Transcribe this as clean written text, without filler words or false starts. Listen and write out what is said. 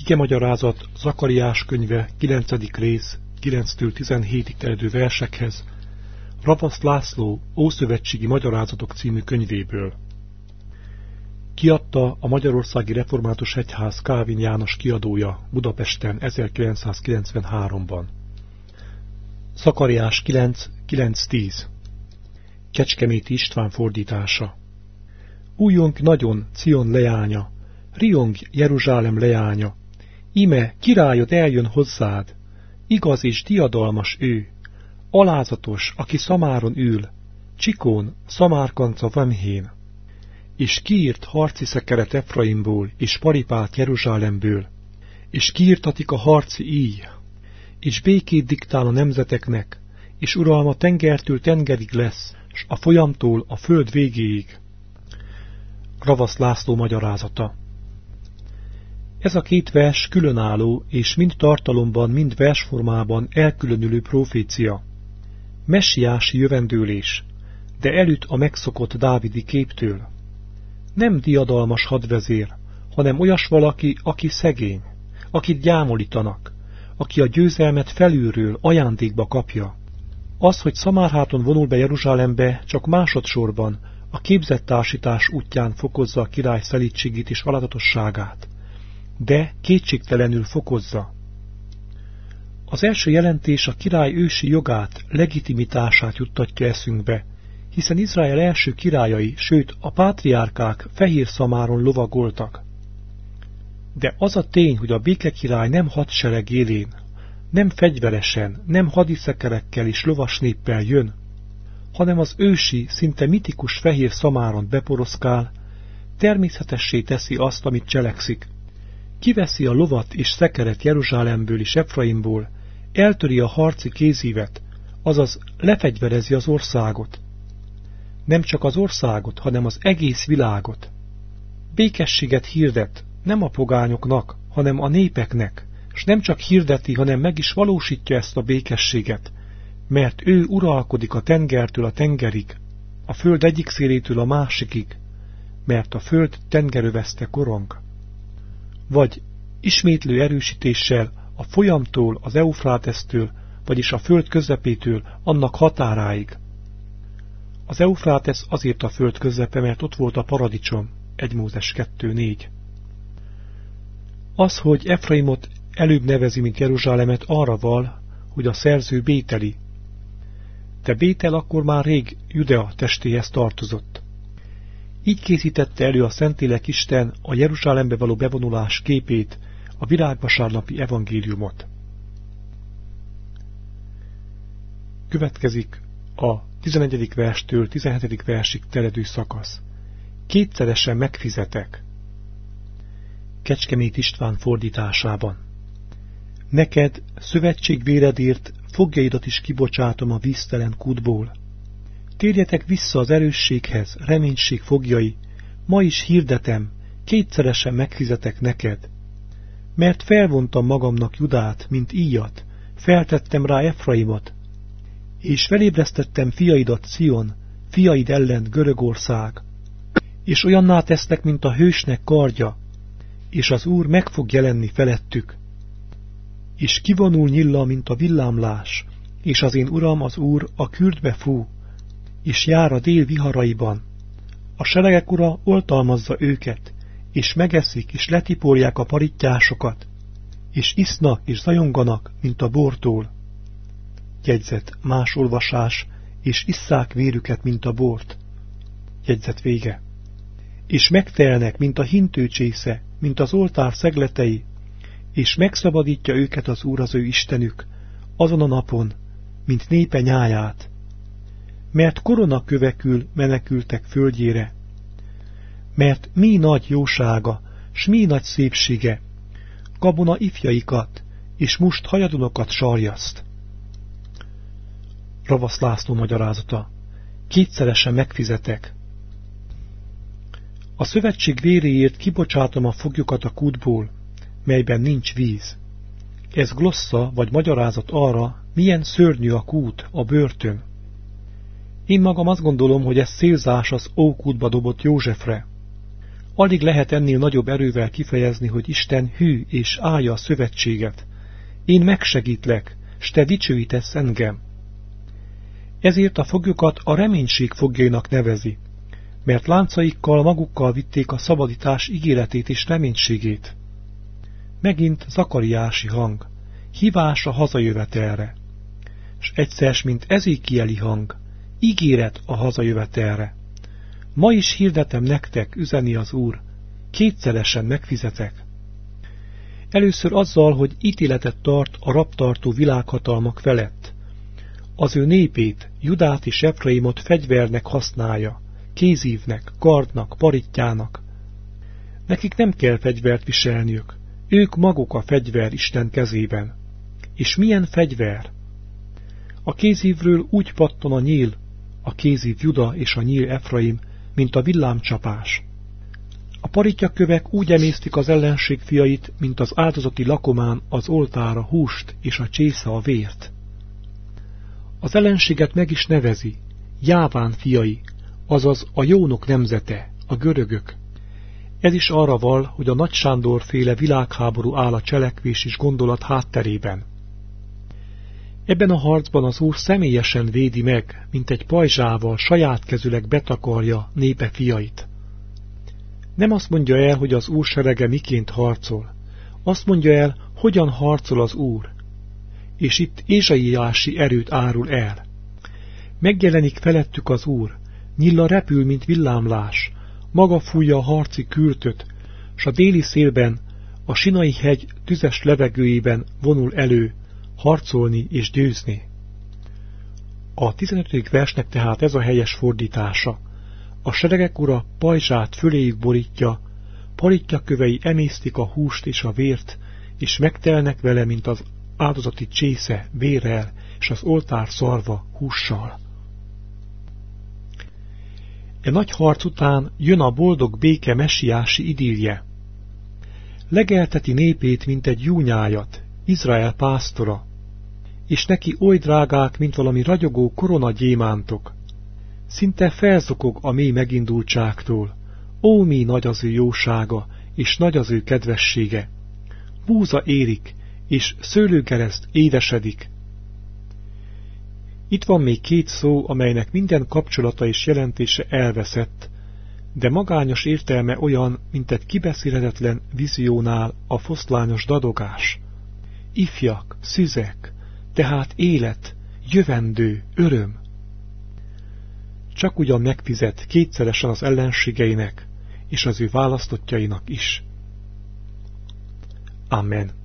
Igemagyarázat Zakariás könyve 9. rész 9-től 17-ig terjedő versekhez, Ravasz László Ószövetségi Magyarázatok című könyvéből. Kiadta a Magyarországi Református Egyház Kálvin János kiadója Budapesten 1993-ban. Zakariás 9.9-10 Kecskeméti István fordítása. Újjong nagyon Cion leánya, riong Jeruzsálem leánya, íme királyod eljön hozzád, igaz és diadalmas ő, alázatos, aki szamáron ül, csikón, szamárkanca vemhén, és kiírt harci szekeret Efraimból, és paripát Jeruzsálemből, és kiírtatik a harci íj, és békét diktál a nemzeteknek, és uralma tengertől tengerig lesz, s a folyamtól a föld végéig. Ravasz László magyarázata. Ez a két vers különálló, és mind tartalomban, mind versformában elkülönülő profécia. Messiási jövendőlés, de elüt a megszokott dávidi képtől. Nem diadalmas hadvezér, hanem olyas valaki, aki szegény, akit gyámolítanak, aki a győzelmet felülről ajándékba kapja. Az, hogy Szamárháton vonul be Jeruzsálembe, csak másodszorban a képzett társítás útján fokozza a király szelídségét és alázatos-ságát, de kétségtelenül fokozza. Az első jelentés a király ősi jogát, legitimitását juttatja eszünkbe, hiszen Izrael első királyai, sőt a pátriárkák fehér szamáron lovagoltak. De az a tény, hogy a békekirály nem hadsereg élén, nem fegyveresen, nem hadiszekerekkel és lovas néppel jön, hanem az ősi, szinte mitikus fehér szamáron beporoszkál, természetessé teszi azt, amit cselekszik. Kiveszi a lovat és szekeret Jeruzsálemből és Efraimból, eltöri a harci kézívet, azaz lefegyverezi az országot. Nem csak az országot, hanem az egész világot. Békességet hirdet, nem a pogányoknak, hanem a népeknek, s nem csak hirdeti, hanem meg is valósítja ezt a békességet, mert ő uralkodik a tengertől a tengerig, a föld egyik szélétől a másikig, mert a föld tengerövezte korong. Vagy ismétlő erősítéssel a folyamtól, az Eufrátesztől, vagyis a föld közepétől annak határáig. Az Eufrátesz azért a föld közepe, mert ott volt a paradicsom, 1 Mózes 2.4. Az, hogy Efraimot előbb nevezi, mint Jeruzsálemet, arra val, hogy a szerző bételi. De Bétel akkor már rég Judea testéhez tartozott. Így készítette elő a Szentlélek Isten a Jeruzsálembe való bevonulás képét, a virágvasárnapi evangéliumot. Következik a 11. verstől 17. versig terjedő szakasz. Kétszeresen megfizetek. Kecskemét István fordításában. Neked, szövetség véredért, fogjaidat is kibocsátom a víztelen kútból. Térjetek vissza az erősséghez, reménység fogjai, ma is hirdetem, kétszeresen megfizetek neked. Mert felvontam magamnak Judát, mint íjat, feltettem rá Efraimot, és felébresztettem fiaidat Cion, fiaid ellen Görögország, és olyanná tesznek, mint a hősnek kardja, és az Úr meg fog jelenni felettük. És kivonul nyilla, mint a villámlás, és az én Uram az Úr a kürdbe fú, és jár a dél viharaiban. A seregek ura oltalmazza őket, és megeszik, és letiporják a parittyásokat, és isznak, és zajonganak, mint a bortól. Jegyzet, más olvasás, és isszák vérüket, mint a bort. Jegyzet vége. És megtelnek, mint a hintőcsésze, mint az oltár szegletei, és megszabadítja őket az Úr az ő Istenük, azon a napon, mint népe nyáját. Mert korona kövekül menekültek földjére, mert mi nagy jósága, s mi nagy szépsége, gabona ifjaikat, és must hajadonokat sarjaszt. Ravasz László magyarázata. Kétszeresen megfizetek. A szövetség véréért kibocsátom a foglyokat a kútból, melyben nincs víz. Ez glossza vagy magyarázat arra, milyen szörnyű a kút, a börtön. Én magam azt gondolom, hogy ez célzás az ókútba dobott Józsefre. Alig lehet ennél nagyobb erővel kifejezni, hogy Isten hű és állja a szövetséget. Én megsegítlek, s te dicsőítesz engem. Ezért a foglyokat a reménység foglyainak nevezi, mert láncaikkal magukkal vitték a szabadítás ígéretét és reménységét. Megint zakariási hang, hívás a hazajövetelre, s egyszers, mint Ezékieli hang, ígéret a hazajövetelre. Ma is hirdetem nektek, üzeni az Úr, kétszeresen megfizetek. Először azzal, hogy ítéletet tart a rabtartó világhatalmak felett. Az ő népét, Judát és Efraimot fegyvernek használja, kézívnek, kardnak, parittyának. Nekik nem kell fegyvert viselniük, ők maguk a fegyver Isten kezében. És milyen fegyver? A kézívről úgy pattan a nyíl, a kézív Juda és a nyíl Efraim, mint a villámcsapás. A parittyakövek úgy emésztik az ellenség fiait, mint az áldozati lakomán az oltár a húst és a csésze a vért. Az ellenséget meg is nevezi, Jáván fiai, azaz a jónok nemzete, a görögök. Ez is arra val, hogy a Nagy Sándor féle világháború áll a cselekvés és gondolat hátterében. Ebben a harcban az Úr személyesen védi meg, mint egy pajzsával saját kezüleg betakarja népe fiait. Nem azt mondja el, hogy az Úr serege miként harcol, azt mondja el, hogyan harcol az Úr. És itt ézsaiási erőt árul el. Megjelenik felettük az Úr, nyilla repül, mint villámlás, maga fújja a harci kürtöt, s a déli szélben, a Sinai hegy tüzes levegőjében vonul elő, harcolni és győzni. A 15. versnek tehát ez a helyes fordítása. A seregek ura pajzsát föléjük borítja, parittyakövei emésztik a húst és a vért, és megtelnek vele, mint az áldozati csésze vérrel, és az oltár szarva hússal. E nagy harc után jön a boldog béke messiási idillje. Legelteti népét, mint egy júnyájat, Izrael pásztora, és neki oly drágák, mint valami ragyogó koronagyémántok. Szinte felzokog a mély megindultságtól, ó, mi nagy az ő jósága, és nagy az ő kedvessége. Búza érik, és szőlőgereszt édesedik. Itt van még két szó, amelynek minden kapcsolata és jelentése elveszett, de magányos értelme olyan, mint egy kibeszélhetetlen víziónál a foszlányos dadogás. Ifjak, szüzek, tehát élet, jövendő, öröm. Csak ugyan megfizet kétszeresen az ellenségeinek és az ő választottjainak is. Amen.